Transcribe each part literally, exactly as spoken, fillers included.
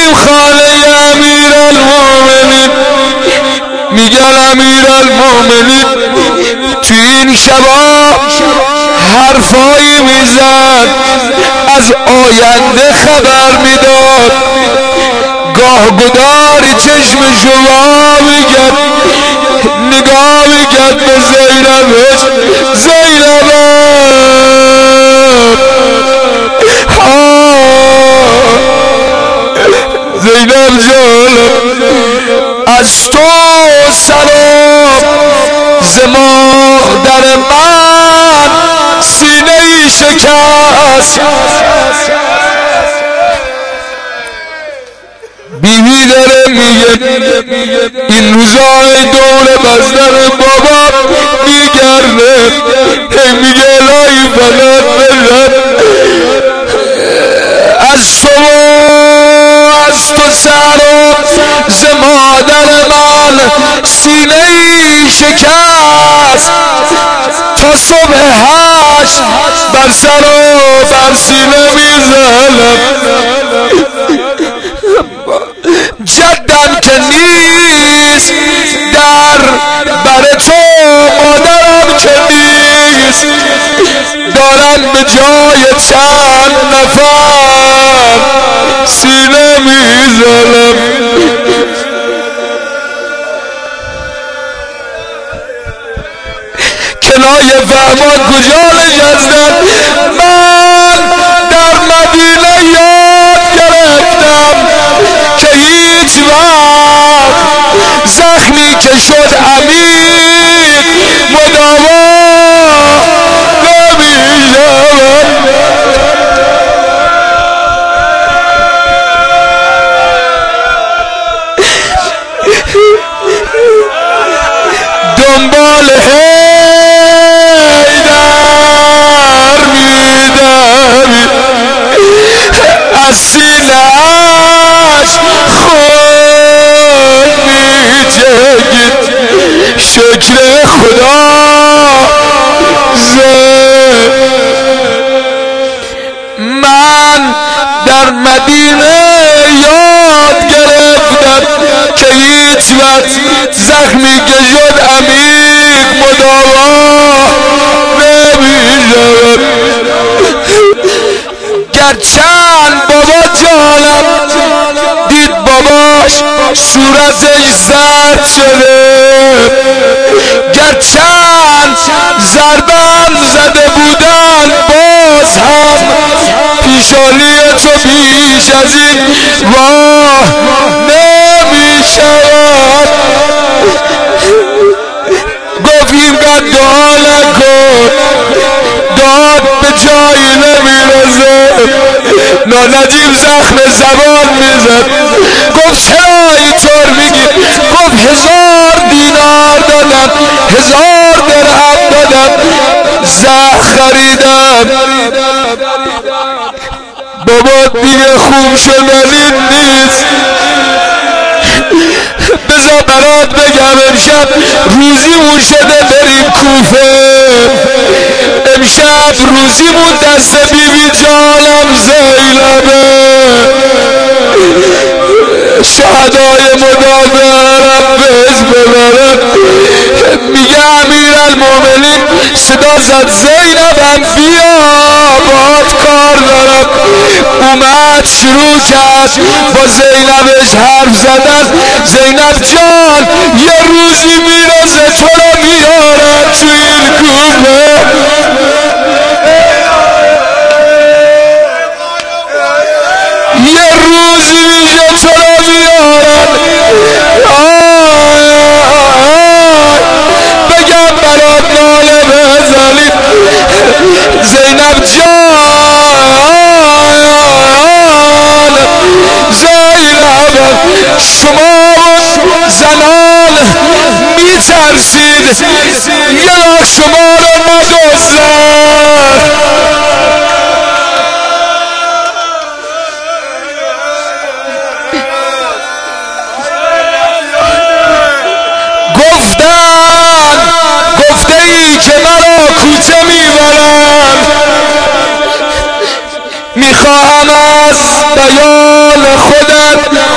میریم خانه امیر المومنین. میگن امیر المومنین تو این شبا حرفایی میزد، از آینده خبر میداد. گاه گداری چشم شما میگد، نگاه میگد به زینبش. زینب زینب جان از تو سلام، ز مادر من سینه ای شکست. بیبی داره میگه این روزای دور بزدن بابا میگرده، میگه الهی فقط بزن از تو از تو سلام، ز مادر من سینه ای شکست. تا صبح هشت بر سر و بر سینه میزنم، جدم که نیست در بر تو، مادرم که نیست، دارن به جای چند نفر سینه میزنم. کنایه فهمان کجا نشستن؟ من در مدینه یاد گرفتم که هیچ وقت زخمی که شد عمیق مداوا نمیشود. دنبال از سینه‌اش خون می‌جگید، شکر خدا زد. من در مدینه یاد گرفتم که هیچ وقت زخمی که شد عمیق مداوا نمی‌شود. گرچند بابا جانم دید باباش صورتش زرد شده، گرچند ضربم زده بودن باز هم پیشانی تو بیش از این واه نمیشود. گفتیم که دعا نکن، داد به جایی نمیرسه. نانجیب زخم زبان میزد، گفت چرا اینطور میگی؟ گفت هزار دینار دادم، هزار درهم دادم، زخم خریدم. بابا دیگه خوب شدنی نیست. بذار برات بگم امشب روزیمون شده بریم کوفه. امشب روزیمون دست بیبی جانم زینبه. شهدای مدافع بهش ببرد. میگه امیر المومنین صدا زد زینبم بیا باهات کار دارم. اومد شروع کرد با زینبش حرف زدن. زینب جان یه روزی میرسه تو رو میارم تو این کوفه. یه روزی میشه تو رو میارم. بگم برات ناله بزنید. زینب جان زینب شما زنان میترسید یا شما رو ندزدن. گفتن گفته ای که مرا کوچه میبرن. میخواهم از بیان خودت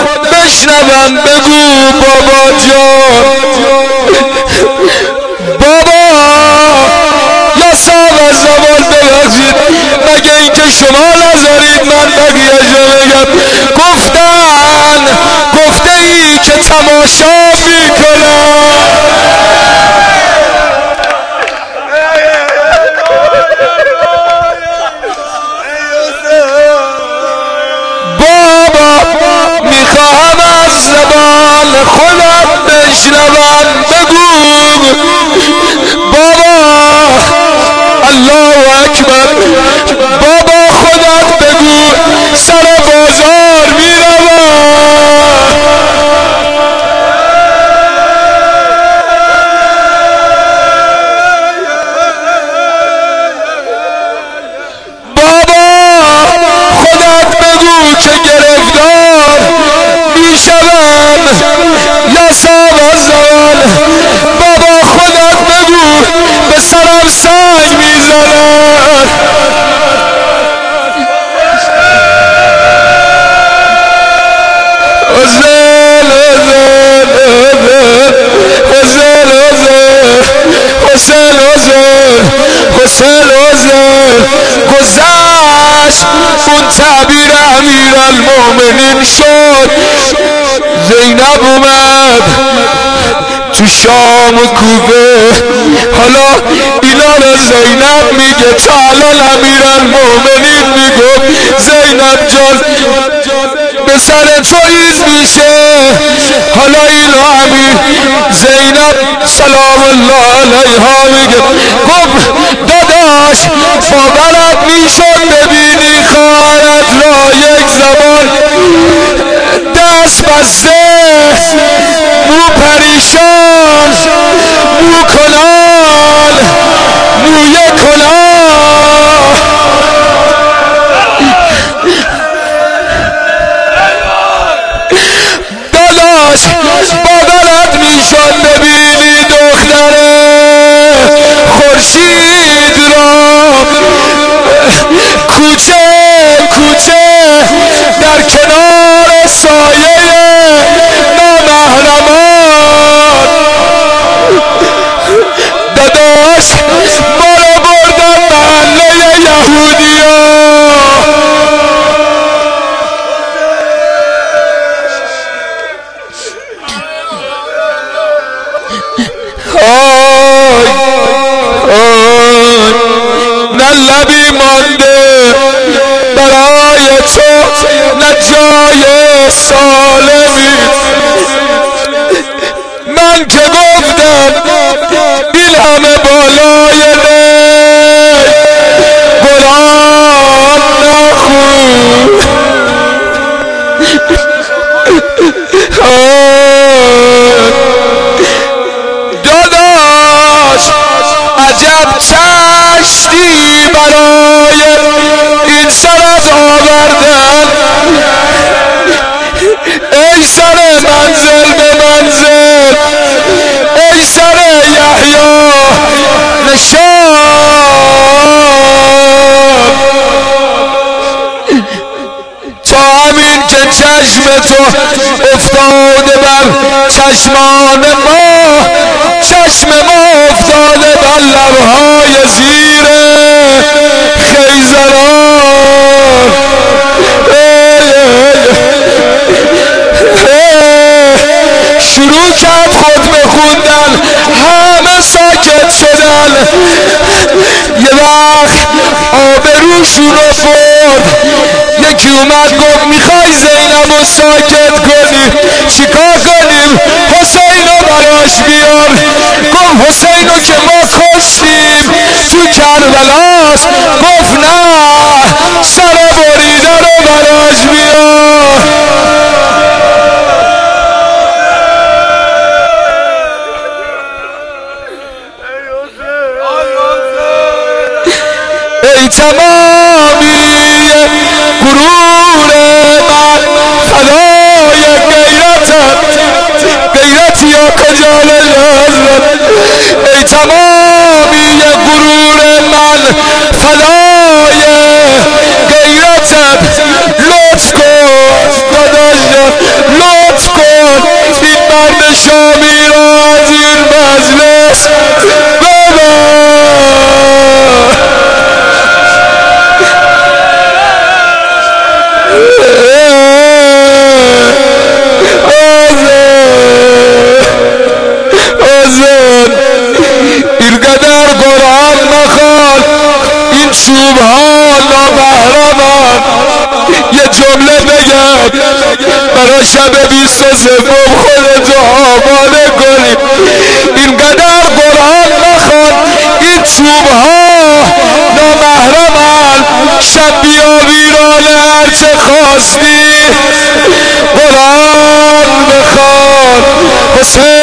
حسین حسین گذشت اون تعبیر امیر المومنین شد. زینب اومد تو شام و کوفه. حالا اینا رو زینب میگه تا الان امیر المومنین میگفت زینب جان به سر تو ایز میشه. حالا اینو امیر زینب سلام الله علیها میگه گفت داداش باورت میشد ببینی خواهرت را یک زمان دست بسته مو پریشان مو کنان موی کنان داداش باورت میشد ببینی دختره خورشید را کوچه کوچه در کنار سایه نامحرمان. داداش ما رو بردن محله یهودی ها. آی آی نه لبی مانده برای تو نه جای سالمی. من که گفتم این همه بالای نه گلان نخون. داداش عجب چشتی برای این سرت آوردن. ای سر منزل به منزل ای سر یحیی نشان تا همین که چشم تو افتاده بر چشمان ما چشم ما افتاده بر لبهای زیر خیزران. شروع کرد خطبه خوندن همه ساکت شدن. یه وقت آبروشون رو برد. یکی اومد گفت میخوای زینب رو ساکت کنی چیکار کنیم؟ حسین رو براش بیار. گفت حسین رو که ما کشتیم تو کربلاست. گفت نه سر بریده رو براش بیار. ای تمامی غرور من فدای غیرتت غیرت یا کجا لحظت. ای تمامی غرور من فدای غیرتت. لطف کن داداش لطف کن این مرد شامی را از این مجلس ببر. اینقدر قرآن مخوان این چوب ها نامحرمان. یه جمله بگم برای شب بیست و سوم خودتو آماده کنی. اینقدر قرآن مخوان این چوب ها نامحرمان. شب بیا ویرانه هرچه خواستی قرآن بخوان. حسین